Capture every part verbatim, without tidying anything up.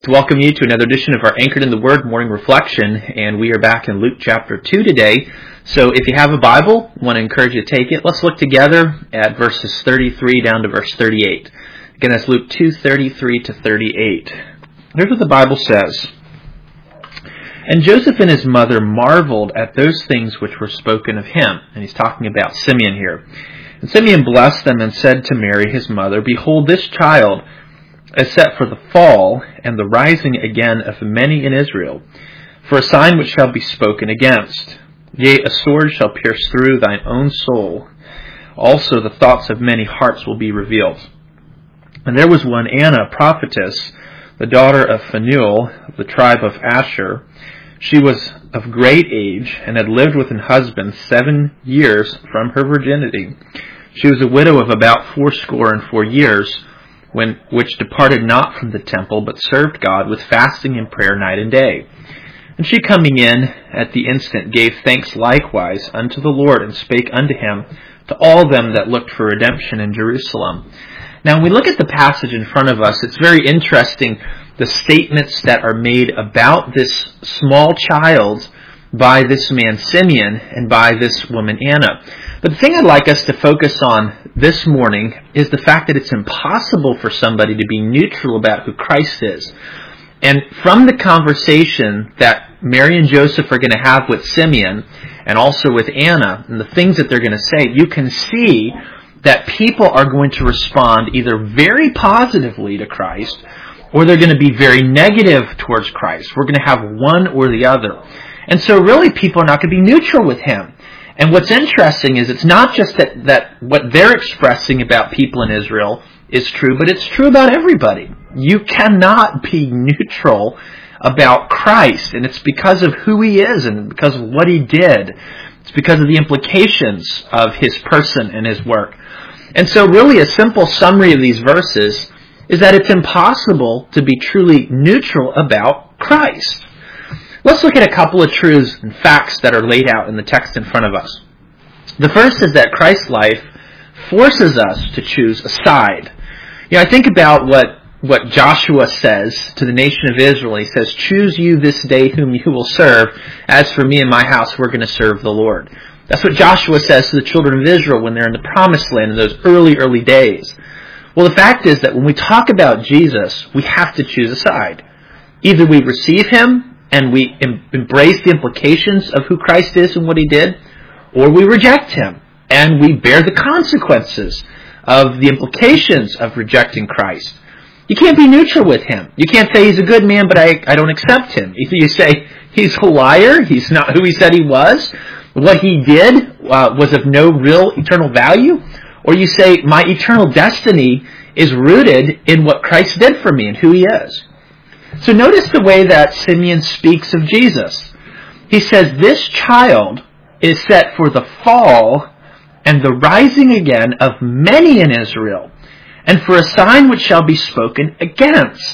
To welcome you to another edition of our Anchored in the Word morning reflection, and we are back in Luke chapter two today. So if you have a Bible, I want to encourage you to take it. Let's look together at verses thirty-three down to verse thirty-eight. Again, that's Luke two, thirty-three to thirty-eight. Here's what the Bible says. And Joseph and his mother marveled at those things which were spoken of him. And he's talking about Simeon here. And Simeon blessed them and said to Mary his mother, Behold, this child is set for the fall and the rising again of many in Israel, for a sign which shall be spoken against. Yea, a sword shall pierce through thine own soul. Also the thoughts of many hearts will be revealed. And there was one Anna, a prophetess, the daughter of Phanuel, of the tribe of Asher. She was of great age, and had lived with an husband seven years from her virginity. She was a widow of about fourscore and four years, when which departed not from the temple, but served God with fasting and prayer night and day. And she coming in at the instant gave thanks likewise unto the Lord, and spake unto him to all them that looked for redemption in Jerusalem. Now when we look at the passage in front of us, it's very interesting the statements that are made about this small child by this man Simeon and by this woman Anna. But the thing I'd like us to focus on this morning is the fact that it's impossible for somebody to be neutral about who Christ is. And from the conversation that Mary and Joseph are going to have with Simeon and also with Anna and the things that they're going to say, you can see that people are going to respond either very positively to Christ or they're going to be very negative towards Christ. We're going to have one or the other. And so really people are not going to be neutral with him. And what's interesting is it's not just that, that what they're expressing about people in Israel is true, but it's true about everybody. You cannot be neutral about Christ, and it's because of who he is and because of what he did. It's because of the implications of his person and his work. And so really a simple summary of these verses is that it's impossible to be truly neutral about Christ. Let's look at a couple of truths and facts that are laid out in the text in front of us. The first is that Christ's life forces us to choose a side. You know, I think about what, what Joshua says to the nation of Israel. He says, choose you this day whom you will serve. As for me and my house, we're going to serve the Lord. That's what Joshua says to the children of Israel when they're in the promised land in those early, early days. Well, the fact is that when we talk about Jesus, we have to choose a side. Either we receive him and we em- embrace the implications of who Christ is and what he did, or we reject him and we bear the consequences of the implications of rejecting Christ. You can't be neutral with him. You can't say he's a good man, but I, I don't accept him. Either you say he's a liar, he's not who he said he was, what he did uh, was of no real eternal value, or you say my eternal destiny is rooted in what Christ did for me and who he is. So notice the way that Simeon speaks of Jesus. He says, this child is set for the fall and the rising again of many in Israel, and for a sign which shall be spoken against.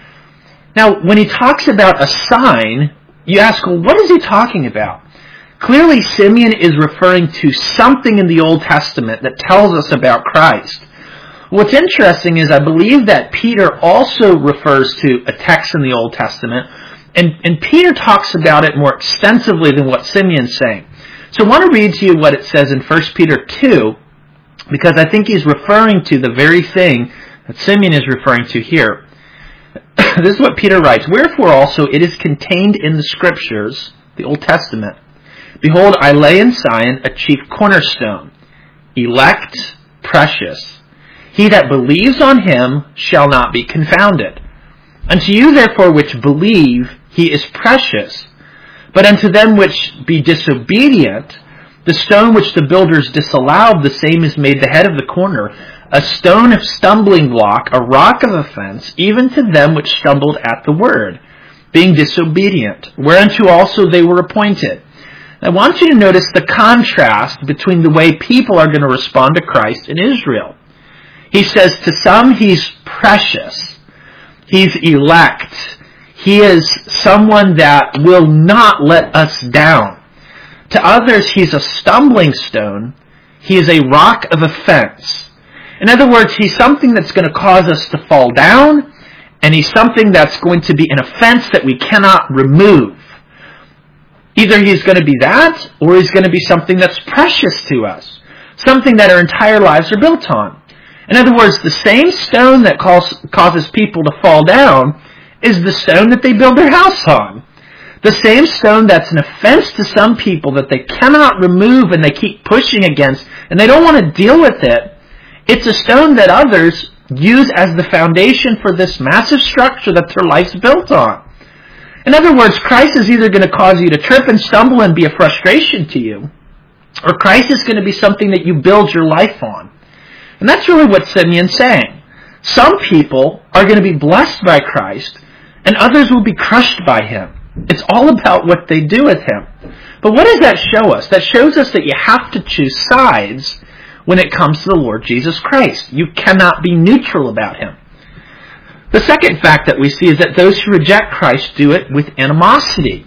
Now, when he talks about a sign, you ask, well, what is he talking about? Clearly, Simeon is referring to something in the Old Testament that tells us about Christ. What's interesting is I believe that Peter also refers to a text in the Old Testament, and, and Peter talks about it more extensively than what Simeon's saying. So I want to read to you what it says in First Peter two, because I think he's referring to the very thing that Simeon is referring to here. This is what Peter writes, Wherefore also it is contained in the Scriptures, the Old Testament, Behold, I lay in Zion a chief cornerstone, elect, precious. He that believes on him shall not be confounded. Unto you therefore which believe, he is precious. But unto them which be disobedient, the stone which the builders disallowed, the same is made the head of the corner, a stone of stumbling block, a rock of offense, even to them which stumbled at the word, being disobedient, whereunto also they were appointed. I want you to notice the contrast between the way people are going to respond to Christ in Israel. He says to some he's precious. He's elect. He is someone that will not let us down. To others he's a stumbling stone. He is a rock of offense. In other words, he's something that's going to cause us to fall down And he's something that's going to be an offense that we cannot remove. Either he's going to be that, or he's going to be something that's precious to us. Something that our entire lives are built on. In other words, the same stone that cause, causes people to fall down is the stone that they build their house on. The same stone that's an offense to some people that they cannot remove and they keep pushing against, and they don't want to deal with it. It's a stone that others use as the foundation for this massive structure that their life's built on. In other words, Christ is either going to cause you to trip and stumble and be a frustration to you, or Christ is going to be something that you build your life on. And that's really what Simeon's saying. Some people are going to be blessed by Christ, and others will be crushed by him. It's all about what they do with him. But what does that show us? That shows us that you have to choose sides when it comes to the Lord Jesus Christ. You cannot be neutral about him. The second fact that we see is that those who reject Christ do it with animosity.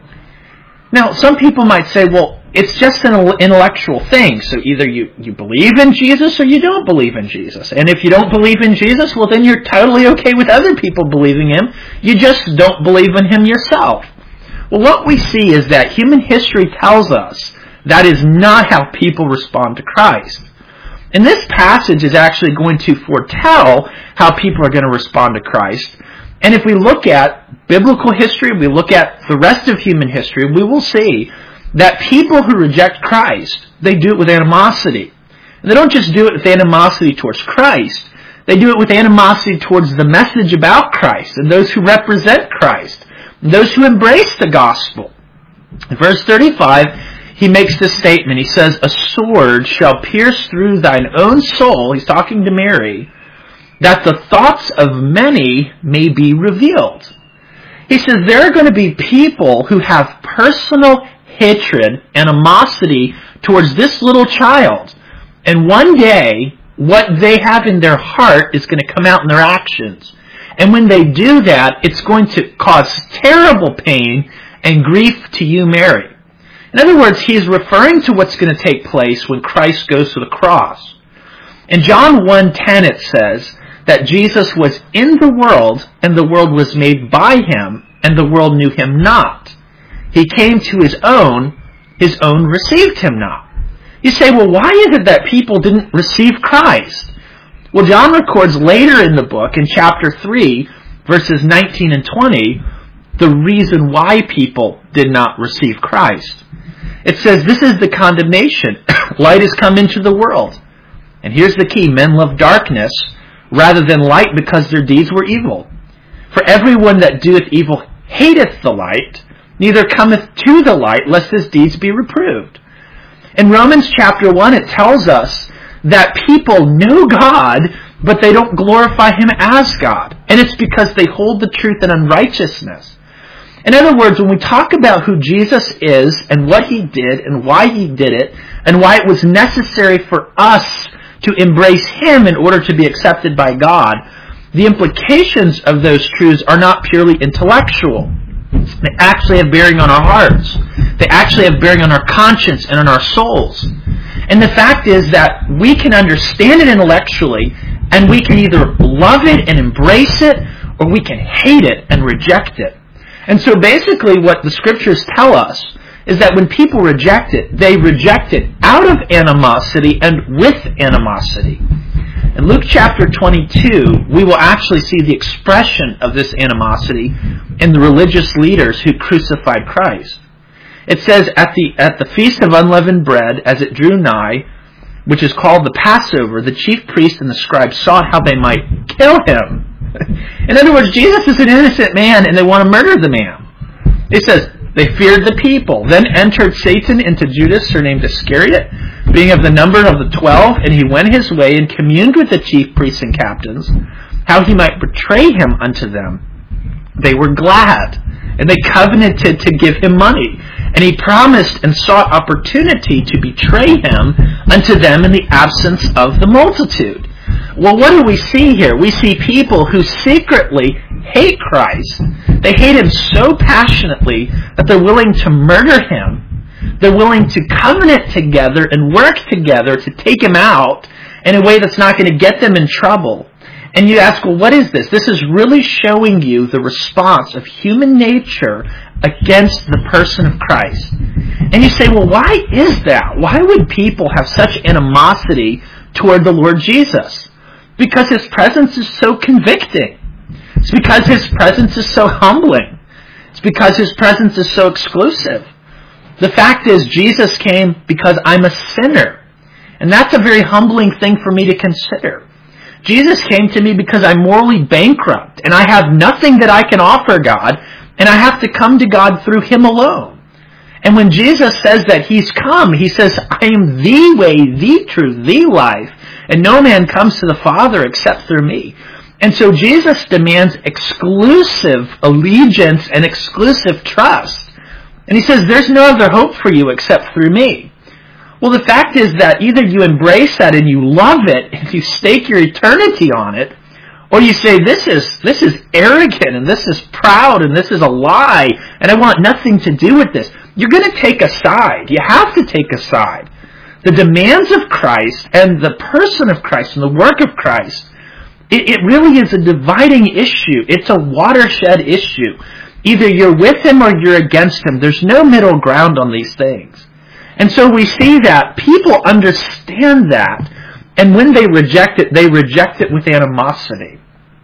Now, some people might say, well, it's just an intellectual thing, so either you, you believe in Jesus or you don't believe in Jesus. And if you don't believe in Jesus, well, then you're totally okay with other people believing him. You just don't believe in him yourself. Well, what we see is that human history tells us that is not how people respond to Christ. And this passage is actually going to foretell how people are going to respond to Christ. And if we look at biblical history, we look at the rest of human history, we will see that people who reject Christ, they do it with animosity. And they don't just do it with animosity towards Christ, they do it with animosity towards the message about Christ and those who represent Christ, and those who embrace the gospel. In verse thirty-five, he makes this statement. He says, a sword shall pierce through thine own soul, he's talking to Mary, that the thoughts of many may be revealed. He says there are going to be people who have personal hatred, animosity towards this little child. And one day, what they have in their heart is going to come out in their actions. And when they do that, it's going to cause terrible pain and grief to you, Mary. In other words, he's referring to what's going to take place when Christ goes to the cross. In John one ten it says that Jesus was in the world, and the world was made by him, and the world knew him not. He came to his own, his own received him not. You say, well, why is it that people didn't receive Christ? Well, John records later in the book, in chapter three, verses nineteen and twenty, the reason why people did not receive Christ. It says, this is the condemnation. Light has come into the world. And here's the key. Men love darkness rather than light because their deeds were evil. For everyone that doeth evil hateth the light, neither cometh to the light, lest his deeds be reproved. In Romans chapter one, it tells us that people know God, but they don't glorify him as God. And it's because they hold the truth in unrighteousness. In other words, when we talk about who Jesus is and what he did and why he did it and why it was necessary for us to embrace him in order to be accepted by God, the implications of those truths are not purely intellectual. They actually have bearing on our hearts. They actually have bearing on our conscience and on our souls. And the fact is that we can understand it intellectually, and we can either love it and embrace it, or we can hate it and reject it. And so basically what the scriptures tell us is that when people reject it, they reject it out of animosity and with animosity. In Luke chapter twenty-two, we will actually see the expression of this animosity in the religious leaders who crucified Christ. It says, at the at the feast of unleavened bread, as it drew nigh, which is called the Passover, the chief priests and the scribes sought how they might kill him. In other words, Jesus is an innocent man, and they want to murder the man. It says, they feared the people. Then entered Satan into Judas, surnamed Iscariot, being of the number of the twelve, and he went his way and communed with the chief priests and captains, how he might betray him unto them. They were glad, and they covenanted to give him money. And he promised and sought opportunity to betray him unto them in the absence of the multitude. Well, what do we see here? We see people who secretly hate Christ. They hate him so passionately that they're willing to murder him. They're willing to covenant together and work together to take him out in a way that's not going to get them in trouble. And you ask, well, what is this? This is really showing you the response of human nature against the person of Christ. And you say, well, why is that? Why would people have such animosity toward the Lord Jesus? Because His presence is so convicting. It's because His presence is so humbling. It's because His presence is so exclusive. The fact is, Jesus came because I'm a sinner. And that's a very humbling thing for me to consider. Jesus came to me because I'm morally bankrupt and I have nothing that I can offer God, and I have to come to God through Him alone. And when Jesus says that He's come, He says, I am the way, the truth, the life, and no man comes to the Father except through me. And so Jesus demands exclusive allegiance and exclusive trust. And He says, there's no other hope for you except through me. Well, the fact is that either you embrace that and you love it, and you stake your eternity on it, or you say, this is this is arrogant, and this is proud, and this is a lie, and I want nothing to do with this. You're going to take a side. You have to take a side. The demands of Christ and the person of Christ and the work of Christ, it, it really is a dividing issue. It's a watershed issue. Either you're with Him or you're against Him. There's no middle ground on these things. And so we see that people understand that, and when they reject it, they reject it with animosity.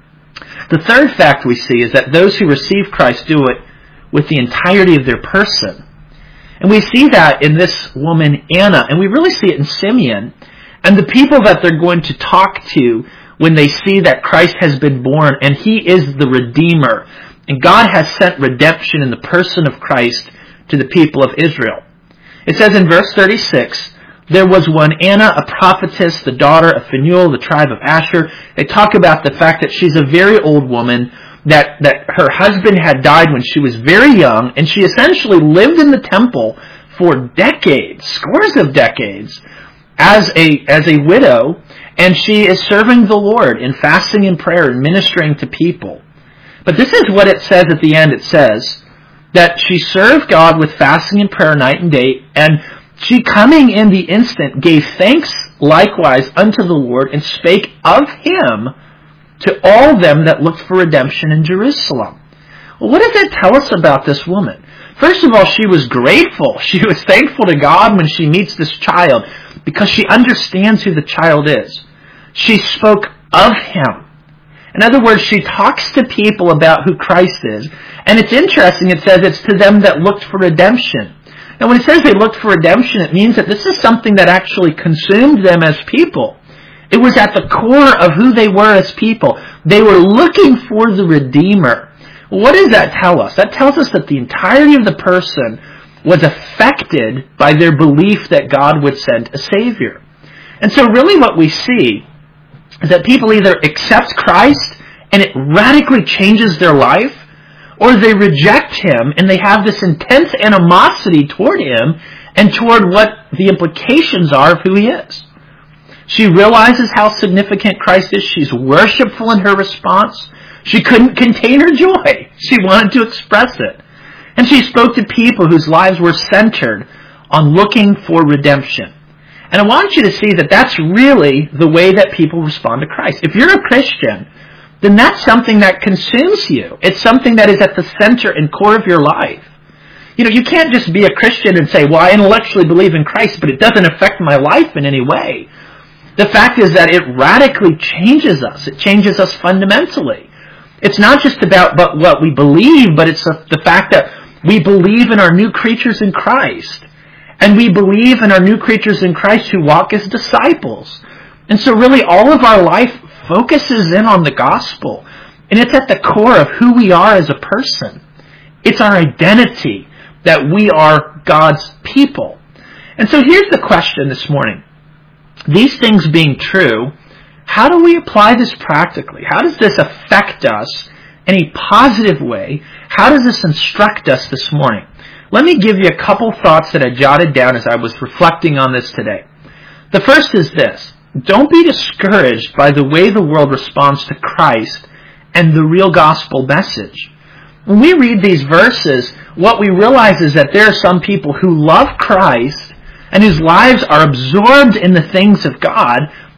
The third fact we see is that those who receive Christ do it with the entirety of their person. And we see that in this woman, Anna, and we really see it in Simeon, and the people that they're going to talk to when they see that Christ has been born, and He is the Redeemer, and God has sent redemption in the person of Christ to the people of Israel. It says in verse thirty-six, there was one Anna, a prophetess, the daughter of Phanuel, the tribe of Asher. They talk about the fact that she's a very old woman, that, that her husband had died when she was very young, and she essentially lived in the temple for decades, scores of decades, as a, as a widow, and she is serving the Lord in fasting and prayer and ministering to people. But this is what it says at the end. It says that she served God with fasting and prayer night and day, and she, coming in the instant, gave thanks likewise unto the Lord, and spake of Him to all them that looked for redemption in Jerusalem. Well, what does that tell us about this woman? First of all, she was grateful. She was thankful to God when she meets this child, because she understands who the child is. She spoke of Him. In other words, she talks to people about who Christ is. And it's interesting, it says it's to them that looked for redemption. Now when it says they looked for redemption, it means that this is something that actually consumed them as people. It was at the core of who they were as people. They were looking for the Redeemer. What does that tell us? That tells us that the entirety of the person was affected by their belief that God would send a Savior. And so really what we see is that people either accept Christ and it radically changes their life, or they reject Him and they have this intense animosity toward Him and toward what the implications are of who He is. She realizes how significant Christ is. She's worshipful in her response. She couldn't contain her joy. She wanted to express it. And she spoke to people whose lives were centered on looking for redemption. And I want you to see that that's really the way that people respond to Christ. If you're a Christian, then that's something that consumes you. It's something that is at the center and core of your life. You know, you can't just be a Christian and say, well, I intellectually believe in Christ, but it doesn't affect my life in any way. The fact is that it radically changes us. It changes us fundamentally. It's not just about but what we believe, but it's the fact that we believe in our new creatures in Christ. And we believe in our new creatures in Christ who walk as disciples. And so really all of our life focuses in on the gospel. And it's at the core of who we are as a person. It's our identity that we are God's people. And so here's the question this morning. These things being true, how do we apply this practically? How does this affect us in a positive way? How does this instruct us this morning? Let me give you a couple thoughts that I jotted down as I was reflecting on this today. The first is this. Don't be discouraged by the way the world responds to Christ and the real gospel message. When we read these verses, what we realize is that there are some people who love Christ and whose lives are absorbed in the things of God,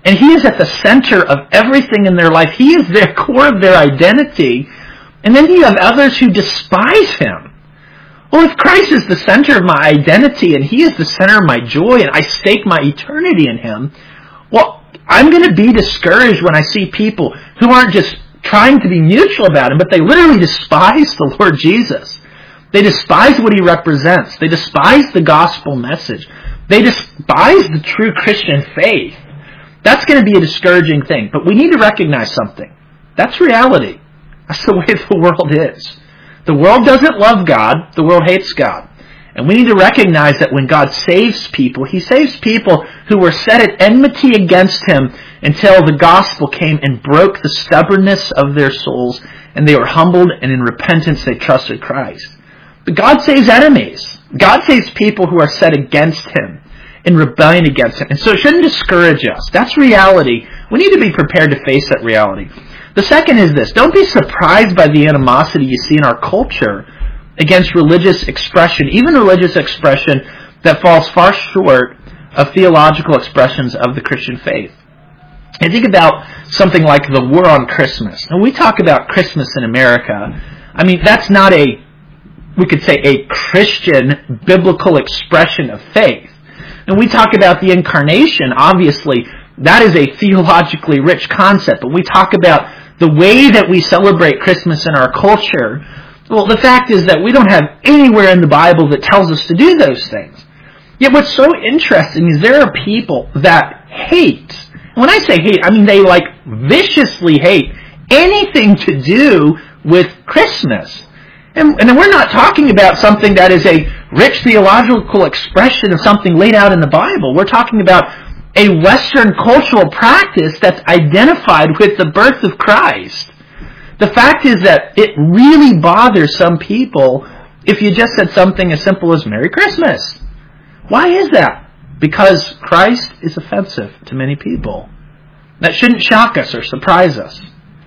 And He is at the center of everything in their life. He is their core of their identity. And then you have others who despise Him. Well, if Christ is the center of my identity and He is the center of my joy and I stake my eternity in Him, well, I'm going to be discouraged when I see people who aren't just trying to be neutral about Him, but they literally despise the Lord Jesus. They despise what He represents. They despise the gospel message. They despise the true Christian faith. That's going to be a discouraging thing. But we need to recognize something. That's reality. That's the way the world is. The world doesn't love God. The world hates God. And we need to recognize that when God saves people, He saves people who were set at enmity against Him until the gospel came and broke the stubbornness of their souls, and they were humbled, and in repentance they trusted Christ. But God saves enemies. God saves people who are set against Him, in rebellion against Him. And so it shouldn't discourage us. That's reality. We need to be prepared to face that reality. The second is this. Don't be surprised by the animosity you see in our culture against religious expression, even religious expression that falls far short of theological expressions of the Christian faith. And think about something like the war on Christmas. When we talk about Christmas in America, I mean, that's not a, we could say, a Christian biblical expression of faith. And we talk about the incarnation, obviously, that is a theologically rich concept. But we talk about the way that we celebrate Christmas in our culture. Well, the fact is that we don't have anywhere in the Bible that tells us to do those things. Yet what's so interesting is there are people that hate. When I say hate, I mean they like viciously hate anything to do with Christmas. And, and we're not talking about something that is a rich theological expression of something laid out in the Bible. We're talking about a Western cultural practice that's identified with the birth of Christ. The fact is that it really bothers some people if you just said something as simple as Merry Christmas. Why is that? Because Christ is offensive to many people. That shouldn't shock us or surprise us.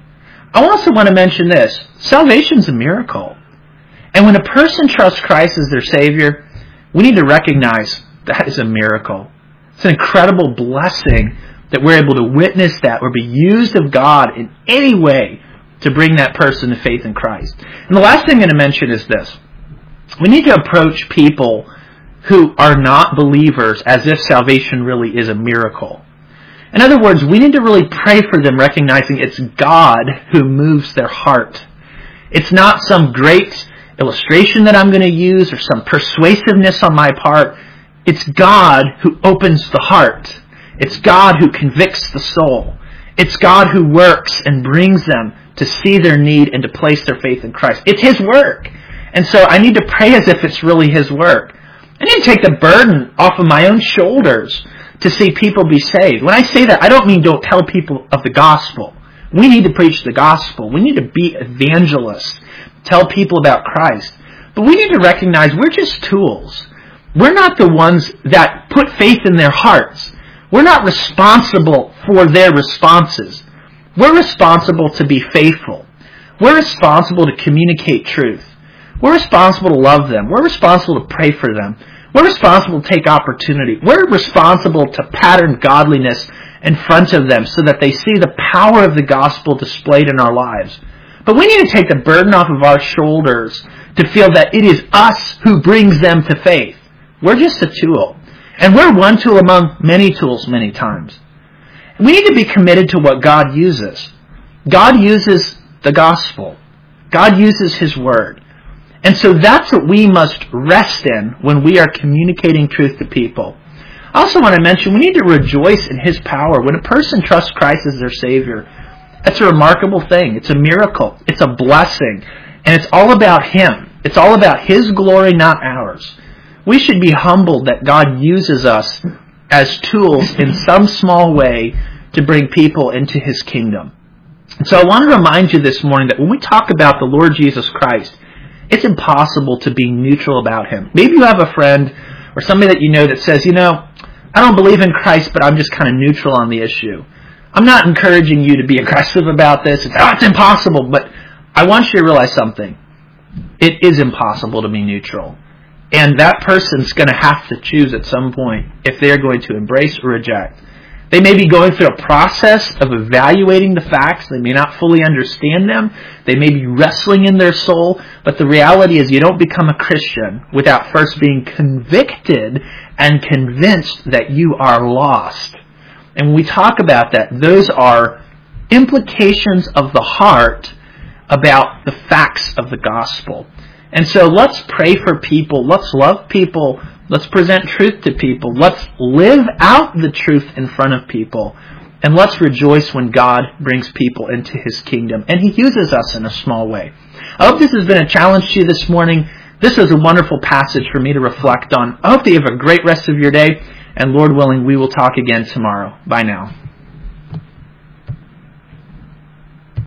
I also want to mention this. Salvation's a miracle. And when a person trusts Christ as their Savior, we need to recognize that is a miracle. It's an incredible blessing that we're able to witness that or be used of God in any way to bring that person to faith in Christ. And the last thing I'm going to mention is this. We need to approach people who are not believers as if salvation really is a miracle. In other words, we need to really pray for them, recognizing it's God who moves their heart. It's not some great illustration that I'm going to use or some persuasiveness on my part. It's God who opens the heart. It's God who convicts the soul. It's God who works and brings them to see their need and to place their faith in Christ. It's His work. And so I need to pray as if it's really His work. I need to take the burden off of my own shoulders to see people be saved. When I say that, I don't mean don't tell people of the gospel. We need to preach the gospel. We need to be evangelists, tell people about Christ. But we need to recognize we're just tools. We're not the ones that put faith in their hearts. We're not responsible for their responses. We're responsible to be faithful. We're responsible to communicate truth. We're responsible to love them. We're responsible to pray for them. We're responsible to take opportunity. We're responsible to pattern godliness in front of them so that they see the power of the gospel displayed in our lives. But we need to take the burden off of our shoulders to feel that it is us who brings them to faith. We're just a tool. And we're one tool among many tools many times. We need to be committed to what God uses. God uses the gospel. God uses His word. And so that's what we must rest in when we are communicating truth to people. I also want to mention we need to rejoice in His power. When a person trusts Christ as their Savior, that's a remarkable thing. It's a miracle. It's a blessing. And it's all about Him. It's all about His glory, not ours. We should be humbled that God uses us as tools in some small way to bring people into His kingdom. And so I want to remind you this morning that when we talk about the Lord Jesus Christ, it's impossible to be neutral about Him. Maybe you have a friend or somebody that you know that says, you know, I don't believe in Christ, but I'm just kind of neutral on the issue. I'm not encouraging you to be aggressive about this. It's, oh, it's impossible. But I want you to realize something. It is impossible to be neutral. And that person's going to have to choose at some point if they're going to embrace or reject. They may be going through a process of evaluating the facts. They may not fully understand them. They may be wrestling in their soul. But the reality is you don't become a Christian without first being convicted and convinced that you are lost. And when we talk about that, those are implications of the heart about the facts of the gospel. And so let's pray for people. Let's love people. Let's present truth to people. Let's live out the truth in front of people. And let's rejoice when God brings people into His kingdom. And He uses us in a small way. I hope this has been a challenge to you this morning. This is a wonderful passage for me to reflect on. I hope that you have a great rest of your day. And Lord willing, we will talk again tomorrow. Bye now.